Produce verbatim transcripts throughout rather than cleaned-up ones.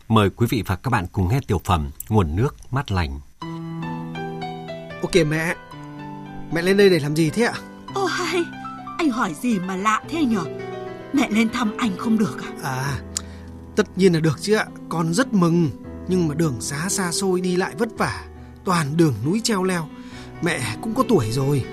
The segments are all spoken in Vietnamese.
Mời quý vị và các bạn cùng nghe tiểu phẩm Nguồn nước mát lành. Ok mẹ, mẹ lên đây để làm gì thế ạ? Ô hay, anh hỏi gì mà lạ thế nhở? Mẹ lên thăm anh không được à? À, tất nhiên là được chứ ạ, con rất mừng. Nhưng mà đường xá xa xôi đi lại vất vả, toàn đường núi treo leo. Mẹ cũng có tuổi rồi.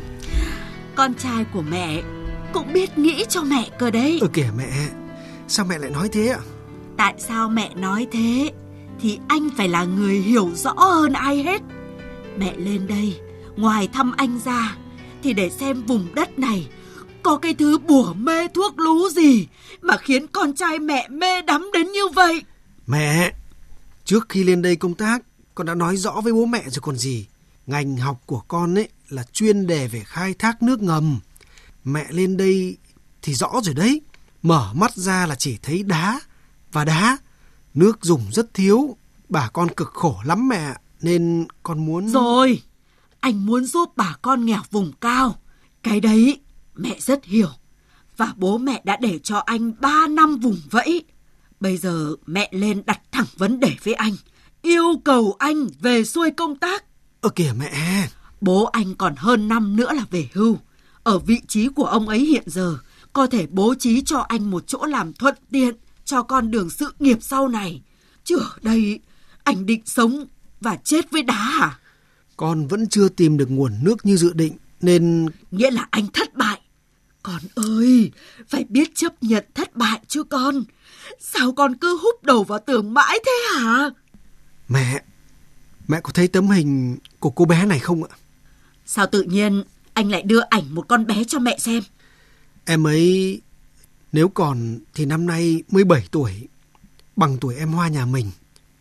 Con trai của mẹ cũng biết nghĩ cho mẹ cơ đấy. Ừ kìa mẹ, sao mẹ lại nói thế ạ? Tại sao mẹ nói thế? Thì anh phải là người hiểu rõ hơn ai hết. Mẹ lên đây, ngoài thăm anh ra, thì để xem vùng đất này có cái thứ bùa mê thuốc lú gì mà khiến con trai mẹ mê đắm đến như vậy. Mẹ, trước khi lên đây công tác, con đã nói rõ với bố mẹ rồi còn gì. Ngành học của con ấy là chuyên đề về khai thác nước ngầm. Mẹ lên đây thì rõ rồi đấy. Mở mắt ra là chỉ thấy đá và đá. Nước dùng rất thiếu, bà con cực khổ lắm mẹ. Nên con muốn... Rồi, anh muốn giúp bà con nghèo vùng cao. Cái đấy mẹ rất hiểu. Và bố mẹ đã để cho anh ba năm vùng vẫy. Bây giờ mẹ lên đặt thẳng vấn đề với anh, yêu cầu anh về xuôi công tác. Ơ kìa mẹ, bố anh còn hơn năm nữa là về hưu. Ở vị trí của ông ấy hiện giờ, có thể bố trí cho anh một chỗ làm thuận tiện cho con đường sự nghiệp sau này. Chứ ở đây anh định sống và chết với đá hả? Con vẫn chưa tìm được nguồn nước như dự định nên... Nghĩa là anh thất bại. Con ơi, phải biết chấp nhận thất bại chứ con. Sao con cứ húp đầu vào tường mãi thế hả? Mẹ, mẹ có thấy tấm hình của cô bé này không ạ? Sao tự nhiên anh lại đưa ảnh một con bé cho mẹ xem? Em ấy, nếu còn thì năm nay mười bảy tuổi, bằng tuổi em Hoa nhà mình.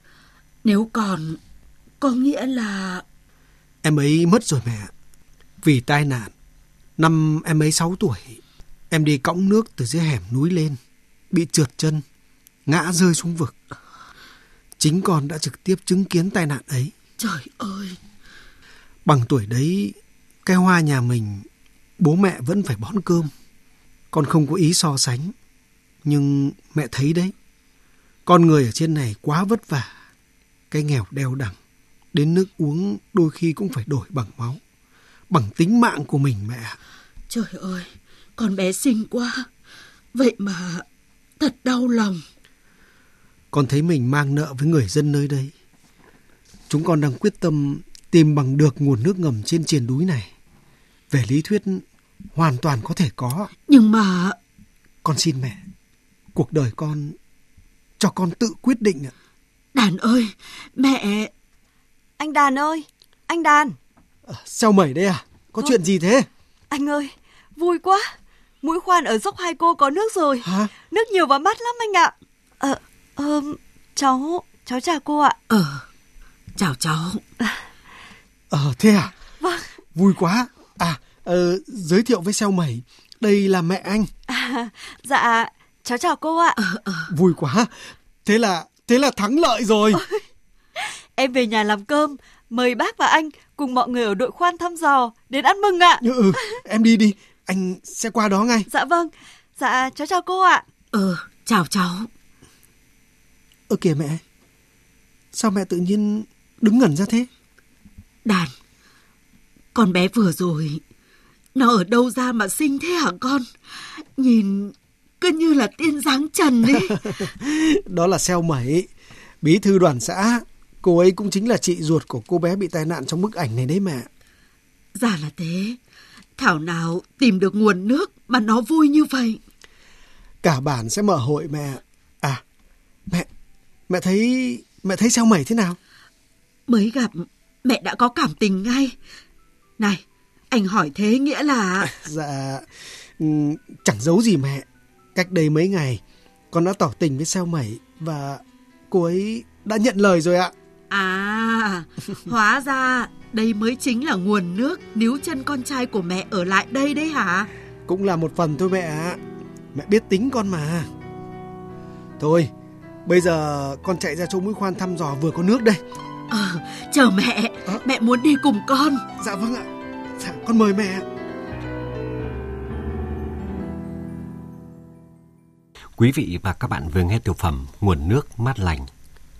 Nếu còn, có nghĩa là... Em ấy mất rồi mẹ. Vì tai nạn, năm em ấy sáu tuổi, em đi cõng nước từ dưới hẻm núi lên, bị trượt chân, ngã rơi xuống vực. Chính con đã trực tiếp chứng kiến tai nạn ấy. Trời ơi! Bằng tuổi đấy, cái Hoa nhà mình, bố mẹ vẫn phải bón cơm. Con không có ý so sánh, nhưng mẹ thấy đấy, con người ở trên này quá vất vả. Cái nghèo đeo đẳng, đến nước uống đôi khi cũng phải đổi bằng máu, bằng tính mạng của mình mẹ. Trời ơi, con bé xinh quá. Vậy mà thật đau lòng. Con thấy mình mang nợ với người dân nơi đây. Chúng con đang quyết tâm tìm bằng được nguồn nước ngầm trên triền núi này. Về lý thuyết hoàn toàn có thể có. Nhưng mà... Con xin mẹ, cuộc đời con cho con tự quyết định ạ. Đàn ơi, mẹ... Anh Đàn ơi, anh Đàn. À, sao mẩy đây à? Có Không. Chuyện gì thế? Anh ơi, vui quá. Mũi khoan ở dốc Hai Cô có nước rồi. Hả? Nước nhiều và mát lắm anh ạ. Ờ, ờ, cháu, cháu chào cô ạ. Ờ, chào cháu. Ờ, thế à? Vâng. Vui quá. À, ờ, giới thiệu với Xeo Mẩy, đây là mẹ anh. À, dạ, cháu chào cô ạ. Ờ, ờ. Vui quá. Thế là, thế là thắng lợi rồi. Ôi, em về nhà làm cơm, mời bác và anh cùng mọi người ở đội khoan thăm dò đến ăn mừng ạ. Ừ, em đi đi, anh sẽ qua đó ngay. Dạ vâng, dạ cháu chào cô ạ. Ờ, chào cháu. Ơ kìa mẹ, sao mẹ tự nhiên đứng ngẩn ra thế? Đàn, con bé vừa rồi, nó ở đâu ra mà xinh thế hả con? Nhìn cứ như là tiên dáng trần ấy. Đó là Xeo Mẩy, bí thư đoàn xã. Cô ấy cũng chính là chị ruột của cô bé bị tai nạn trong bức ảnh này đấy mẹ. Ra là thế. Thảo nào tìm được nguồn nước mà nó vui như vậy. Cả bản sẽ mở hội mẹ. À, mẹ, mẹ thấy, mẹ thấy Xeo Mẩy thế nào? Mới gặp, mẹ đã có cảm tình ngay. Này, anh hỏi thế nghĩa là... À, dạ, chẳng giấu gì mẹ. Cách đây mấy ngày, con đã tỏ tình với Xeo Mẩy và cô ấy đã nhận lời rồi ạ. À, hóa ra đây mới chính là nguồn nước níu chân con trai của mẹ ở lại đây đấy hả? Cũng là một phần thôi mẹ ạ. Mẹ biết tính con mà. Thôi, bây giờ con chạy ra chỗ mũi khoan thăm dò vừa có nước đây. Ờ, chờ mẹ, à? Mẹ muốn đi cùng con. Dạ vâng ạ. Dạ, con mời mẹ. Quý vị và các bạn vừa nghe tiểu phẩm Nguồn nước mát lành